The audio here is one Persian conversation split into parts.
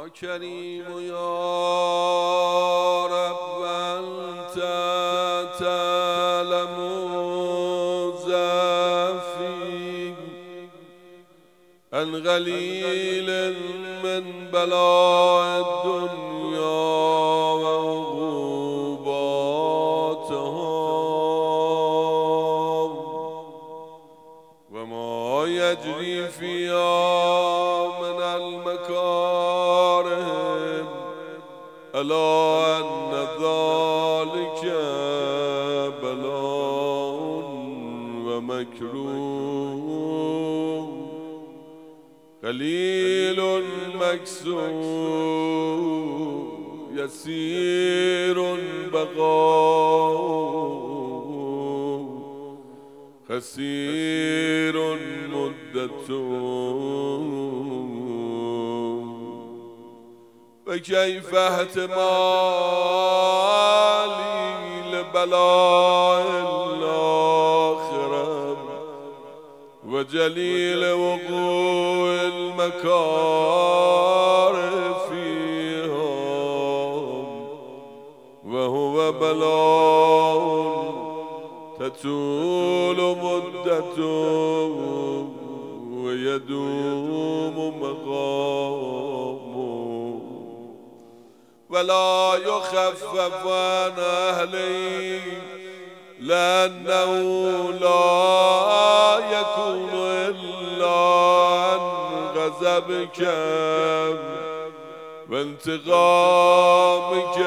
كريم يا رب أنت تعلم زفي عن غليل من بلاء الدنيا وعقوباتها وما يجري فيها من المكارم ألا أن ذلك بلاء ومكروه قليل مكسور يسير بقاء خسير مدته فكيف احتمالي لبلاء الآخرة وجليل وقوع المكاره فيها وهو بلاء تطول مدته ويدوم مقامه ولا يخفف عن أهله لأنه لا يكون إلا عن غضبك وانتقامك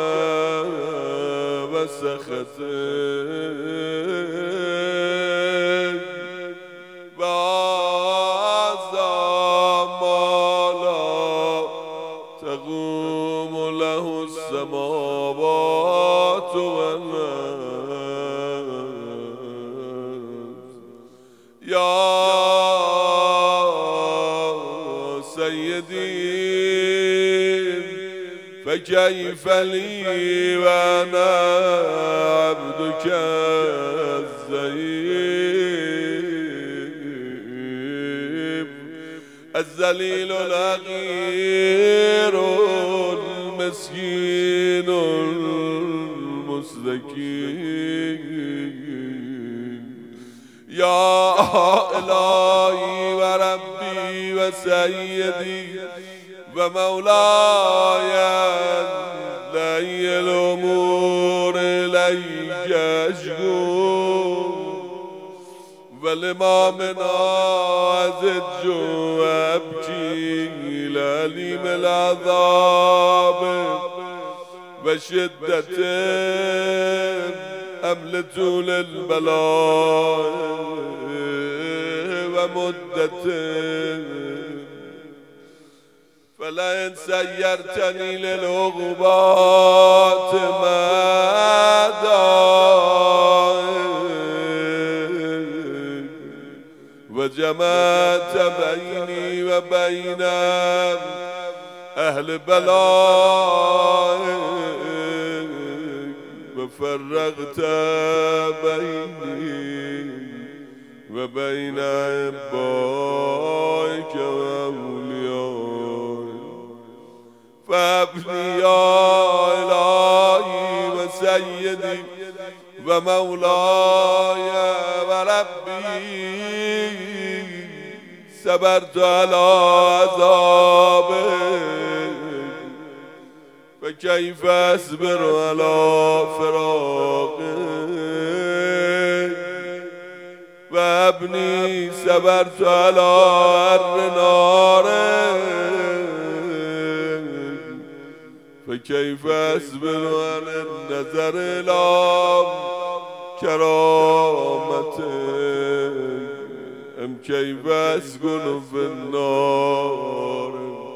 وسخطك وهذا ما لا تقوم له السماوات والأرض يا سيدي فكيف لي وأنا عبدك الضعيف الذليل الحقير المسكين المستكين يا إلهي وربي وسيدي ومولاي لي الأمور إليك أشكو ولما من أزج وأبكي لأليم العذاب وشدة أملة للبلاء ومدة فلئن سيرتني للعقوبات مدى وجمعت بيني وبين أهل بلاء وفرغت بيني وبين عبادك وأوليائك فابني يا إلهي وسيدي ومولاي وربي صبرت على عذابك فكيف أصبر على فراقك وابني صبرت على حر نارك فكيف أصبر عن النظر إلى كرامتك أم كيف أسكن في النار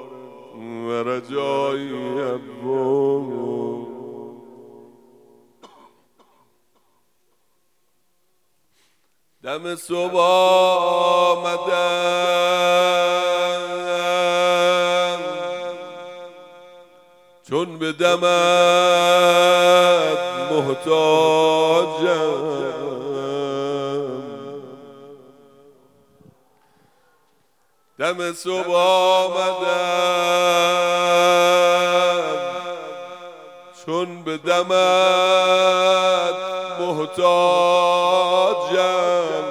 ورجائي يبور دم صبح آمدن چون به دمت محتاجم دم صبح آمدن به دمت محتاجم،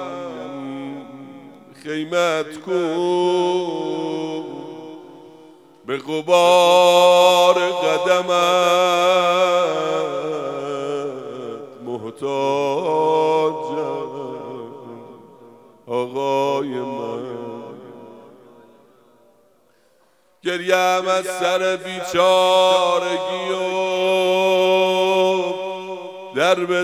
خیمت کن به غبار قدمت محتاجم آقای من. گریم از سر بیچارگی و در به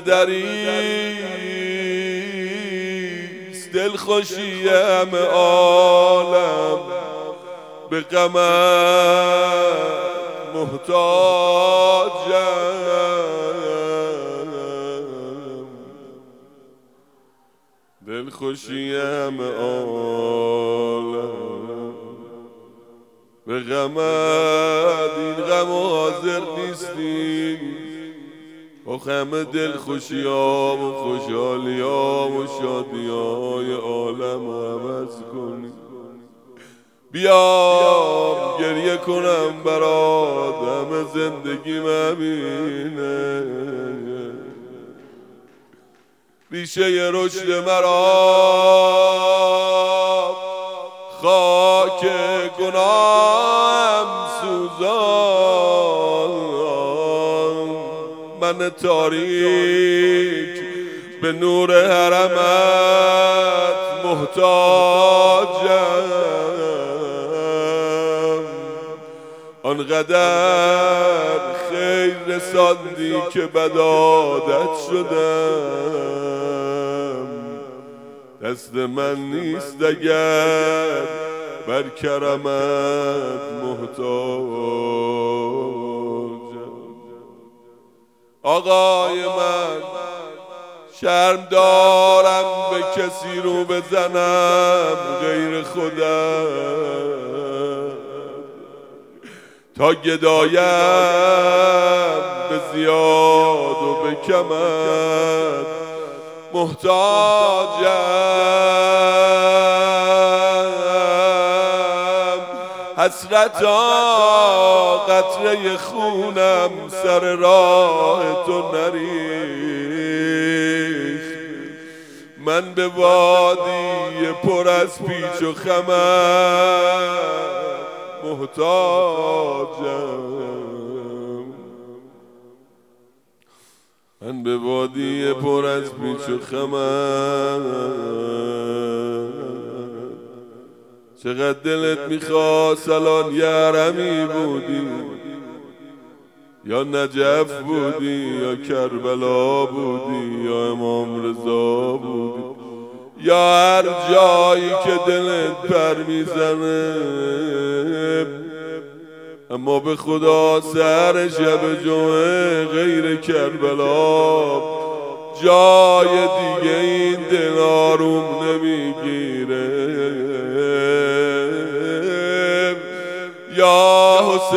دریست، دلخوشی همه عالم به غمت محتاجم، دلخوشی همه عالم به غمت. این غم حاضر نیستی با همه دلخوشیام و خوشحالیام و شادیای عالم رو عوض کنی. بیام گریه کنم برات، همه زندگیم همینه، ریشه رشد مرا خاک گناهم سوزان، من تاریک به نور حرمت محتاجم. آنقدر خیر رساندی که بد عادت شدم، دست من نیست اگر بر کرمت محتاجم. آقای من شرم دارم به کسی رو بزنم غیر خودم، تا گدایم به زیاد و به کمت محتاجم. حسرتا قطره خونم سر راه تو نریخت، من به وادی پر از پیچ و خمت محتاجم، من به وادی پر از پیچ و خمت. چقدر دلت میخواست الان یارمی بودی، یا نجف بودی یا کربلا بودی یا امام رضا بودی، یا هر جایی که دلت پر میزنه، اما به خدا سر شب جمعه غیر کربلا جای دیگه این دل آروم نمیگیره. یا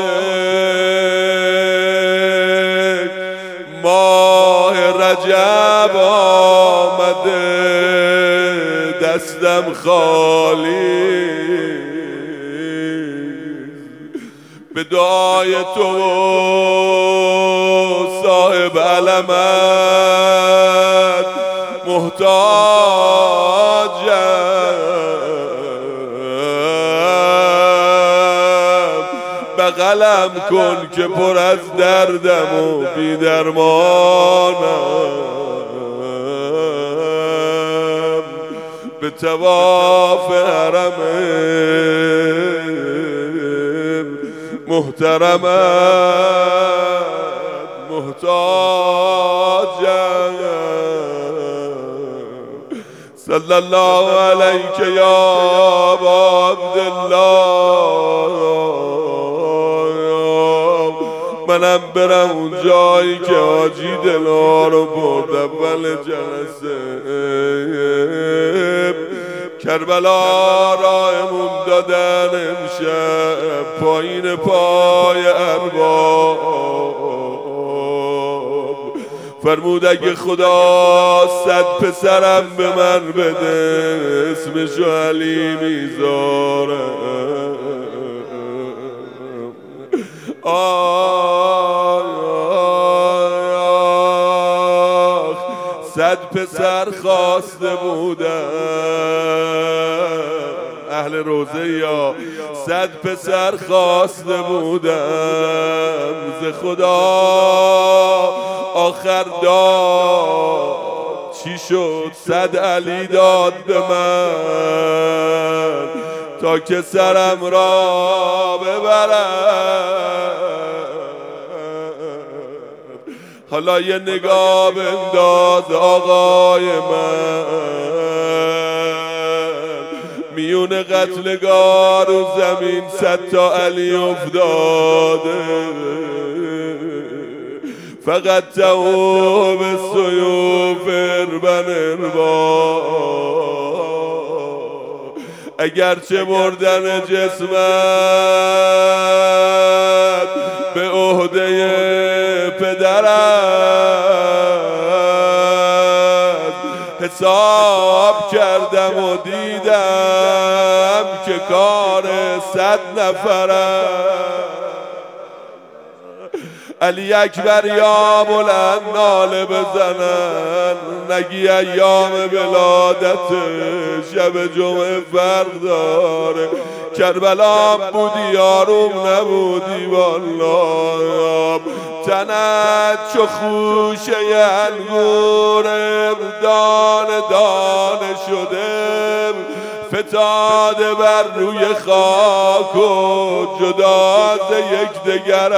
حسین ماه رجب آمده دستم خالی، به دعای تو صاحب علمت محتاجم. بغلم کن که پر از دردم و بی درمانم، به طواف حرم محترمت محتاجم. صلی الله علیک یا ابا عبدالله. منم برم اون جایی که حاجی دلا رو برد اول جلسه، کربلا راهمون دادن امشب پایین پای ارباب، فرمود اگه خدا 100 پسرم به من بده اسمشو علی میذارم. آی صد پسر خواسته بودم، اهل روزه یا صد پسر خواسته بودم، ز خدا آخر داد چی شد؟ 100 علی داد به من تا که سرم را ببرم. حالا یه نگاه بنداز آقای من، میون قتلگاه رو زمین 100 تا علی افتاده، فقط توب سیوف اربن اربا، اگرچه مردن جسمت به عهده پدرت، حساب کردم و دیدم که کار 100 نفرت. علی اکبر یا بلند ناله بزنن، نگی ایام ولادت شب جمعه فرق داره، کربلا بودی آروم نبودی والله، تنت چو خوشه انگور دانه دانه شده، فتاده بر روی خاک و جدا از یکدیگر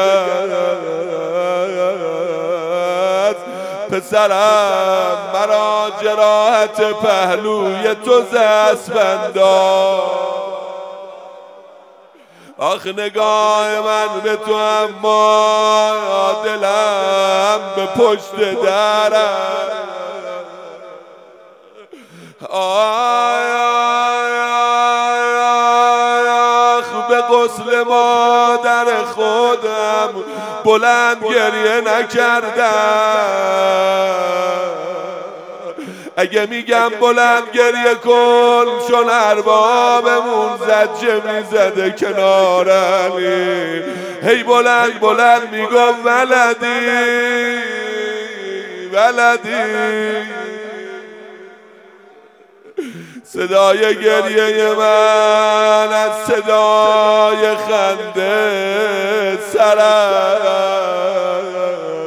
است. پسرم مرا جراحت پهلوی تو ز اسفند داد، آخ نگاه من به تو اما دلم به پشت درم. به غسل مادر خودم بلند گریه نکردم، اگه میگم بلند گریه کن چون اربابمون زجه میزده کنار علی، هی بلند بلند میگم ولدی ولدی. صدای گریه من از صدای خنده سرست،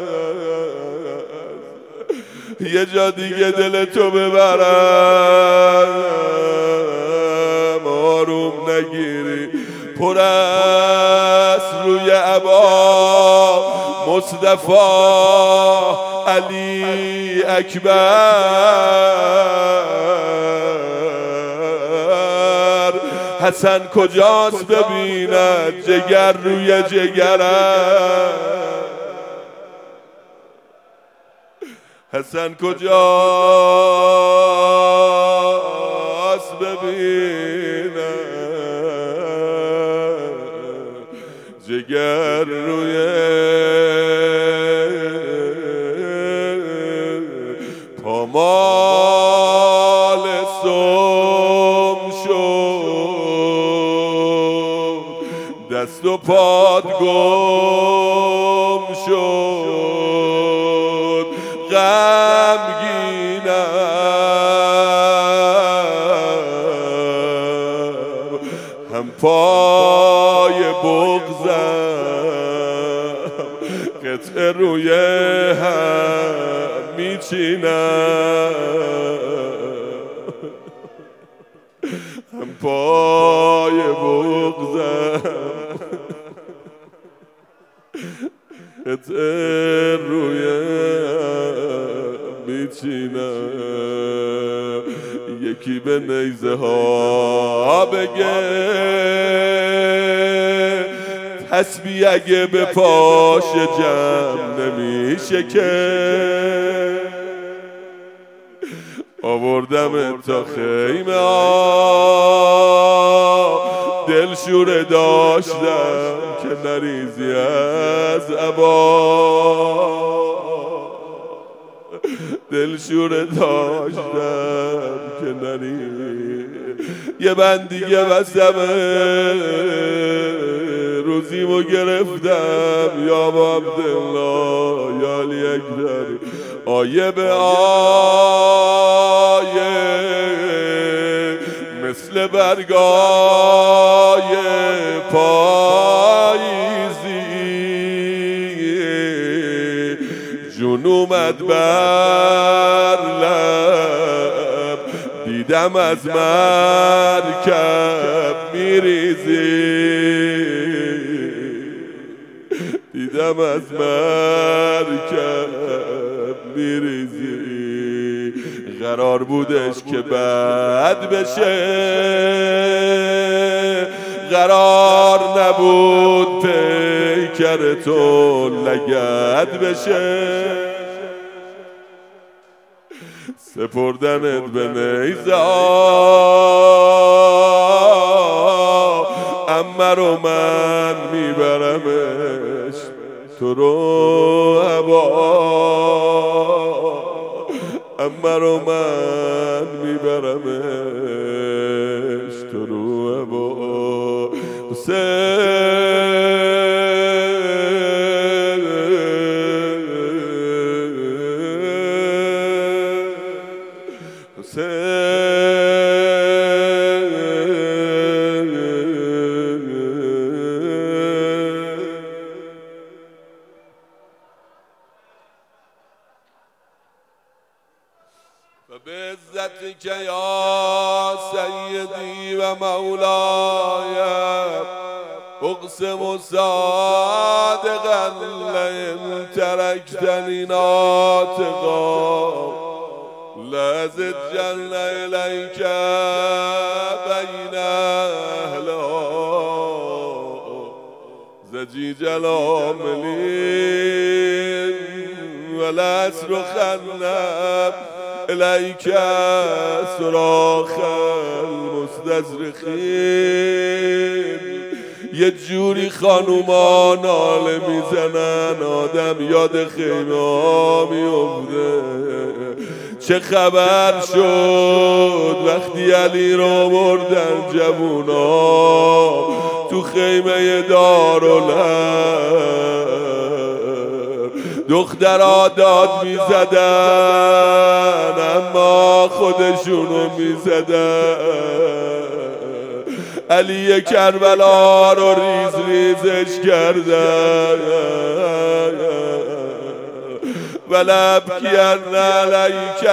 یه جا دیگه دل تو ببرم آروم نگیری، پر است روی عبا مصطفی علی اکبر، حسن کجاست ببیند جگر روی جگرم، حسن کجاست ببیند جگر روی پامال سم شد، دست و پات گم شد، غمگینم هم پای بغضم، قطعه روی هم میچینم، هم پای بغضم قطعه روی هم میچینم. یکی به نیزه ها بگه تسبیح اگه به پاش جمع نمیشه که، آوردم تا خیمه ها دلشوره داشتم که نریزی از عبا، دلشوره داشتم که نریزی. یه بند دیگه بستم رو روزیمو گرفتم یا عبدالله یا علی اکبر آیه به آیه مثل برگای پاییزی جون اومد بر لب دیدم از مرکب میریزی دیدم از مرکب میریزی قرار بودش که بد بشه قرار نبود پیکر تو لگد بشه سپردنت به نیزا اما رو من میبرمش تو رو هوا اما رو من میبرمش تو رو هوا بعزتك يا سيدي ومولاي أقسم صادقا لئن تركتني ناطقا لأزجن إليك بين أهلها زجيج العاملين ولا أصرخن إليك صراخ المستصرخين یه جوری خانوما ناله میزنن آدم یاد خیمه ها میفته چه خبر شد وقتی علی رو بردن جوونا تو خیمه دارالحرب دخترها داد میزدن اما خودشونو میزدن علی کربلا رو ریز ریزش کردن ولب کیرن علیک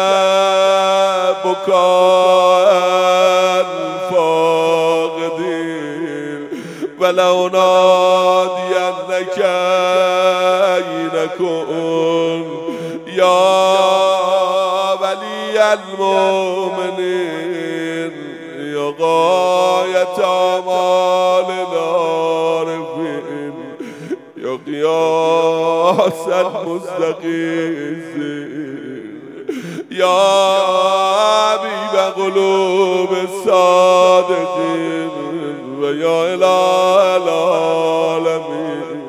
بکاء الفاقدین ولو نادینک اینکن یا ولی المؤمنین یا غایت آمال العارفین یا قیاس المستغیثین یا حبیب قلوب الصادقین و یا اله العالمین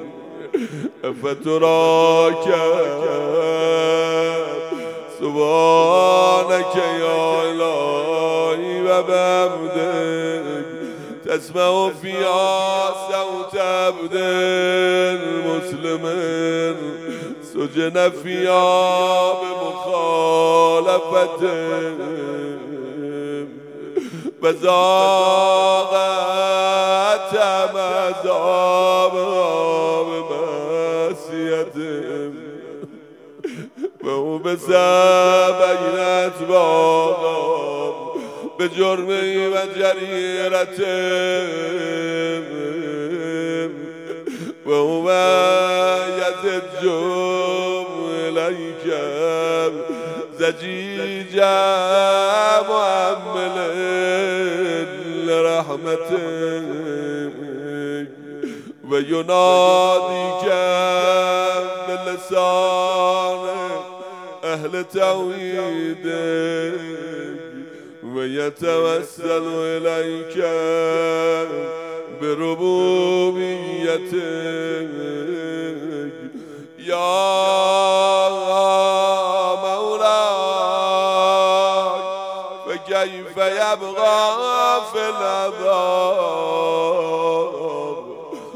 فتراک سبحانك يا إلهي وبحمدك تسمع فيها صوت عبد مسلم سجن فيها بمخالفتهم وذاقت عذابها بمعصيتهم و بسبعین اتباقم به جرمی و جریرتم و یزجم الیکم زجیجا محمل لرحمتك و ینادیکم بلسانك أهل توحيدك ويتوسل إليك بربوبيتك يا مولاي فكيف يبغى في العذاب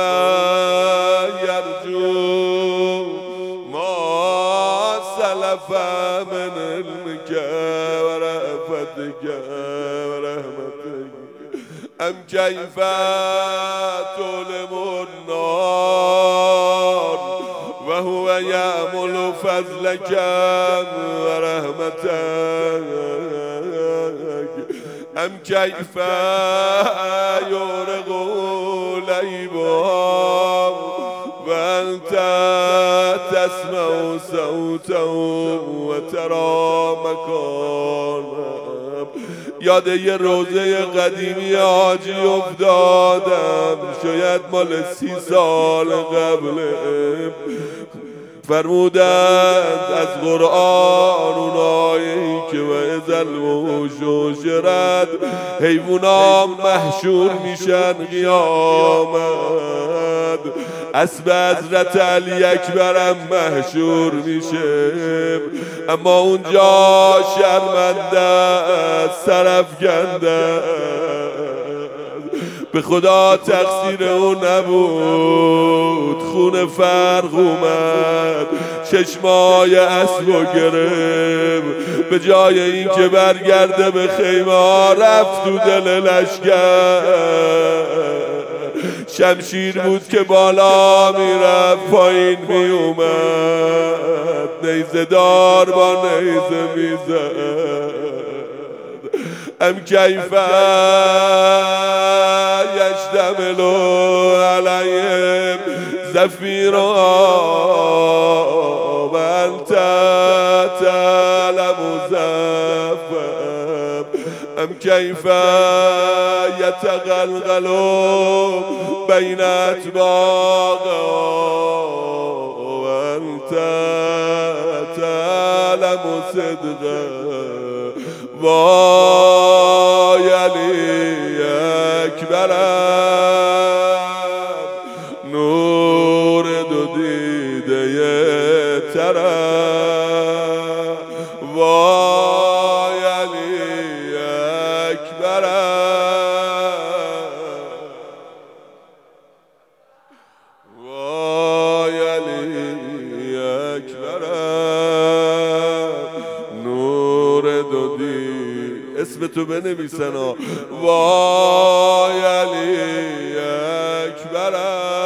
يرجو ما سلف من علمك ورأفتك ورحمتك أم كيف تؤلم النار وهو يأمل فضلك ورحمتك أم كيف يورق ليبهم وأنت تسمع صوتهم وترى مكانهم. یاد یه روزه قدیمی حاجی افتادم، شاید مال 30 سال قبله. فرمودند از قرآن اونایی که و ازل و شرد حیوانات محشور میشن قیامت، اسب حضرت علی اکبرم محشور میشه، اما اونجا شرمنده سرافکنده. به خدا تقصیر اون نبود، خون فرق اومد چشمای اسبو گرفت، به جای این که برگرده به خیمه ها رفت تو دل لشکر. شمشیر بود که بالا میرفت پایین میومد، نیزه دار با نیزه میزد. ام کیف یشتمل علیهم زفیرا و انت تعلم زفم. ام کیف یتقلقل بین اتباقا و انت تعلم صدقا. وای علی اکبرم نور دو دیده ترم. وای علی اکبرم، وای علی اکبرم نور دو دیده. اسم تو بنویسن ها. وای علی اکبرم.